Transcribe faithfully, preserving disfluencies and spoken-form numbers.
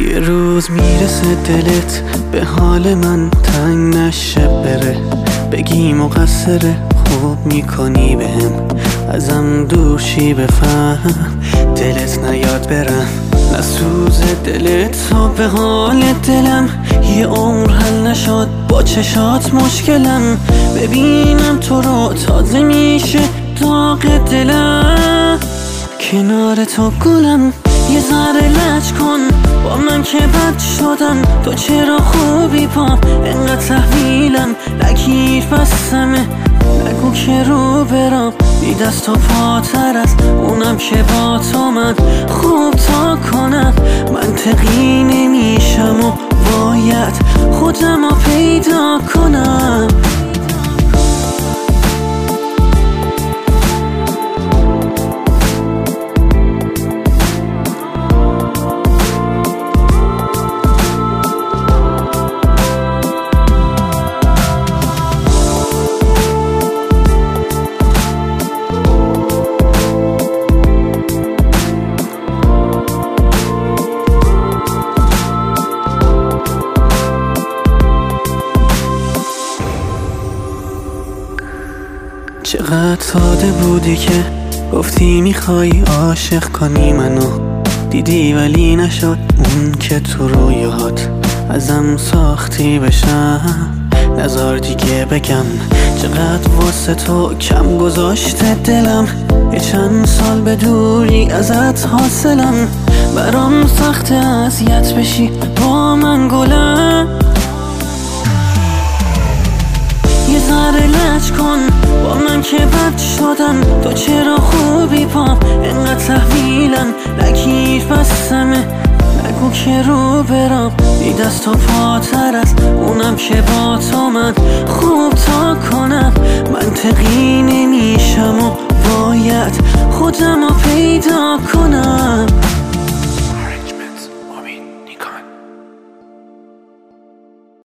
یه روز میرسه دلت به حال من تنگ نشه بره، بگی مقصره خوب میکنی بهم، ازم دورشی بفهم دلت نیاد برم. نسوز دلت تا به حال دلم، یه عمر حل نشد با چشات مشکلم، ببینم تو رو تازه میشه داغ دلم. کنار تو گلم یه ذره لج کن با من که بد شدم، تو چرا خوبی پام انقدر تحویلم نگیر بستمه، نگو که رو برم بی دست و پاتر است اونم که با تو من خوب تا کنم. منطقی نمیشم و باید خودم رو پیدا کنم. چقدر ساده بودی که گفتی میخوای عاشق کنی منو، دیدی ولی نشد اون که تو رویات ازم ساختی بشم. نزار دیگه بگم چقدر واسه تو کم گذاشته دلم، یه چند سال به دوری ازت حاصلم، برام سخت اذیت بشی با من گلم. یه ذره لج کن با من که بد شدم، تو چرا خوبی پام انقدر تحویلم نگیر بستمه، نگو که رو برم بی دست و پاتر است اونم که با تو من خوب تا کنم. منطقی نمیشم و باید خودم رو پیدا کنم.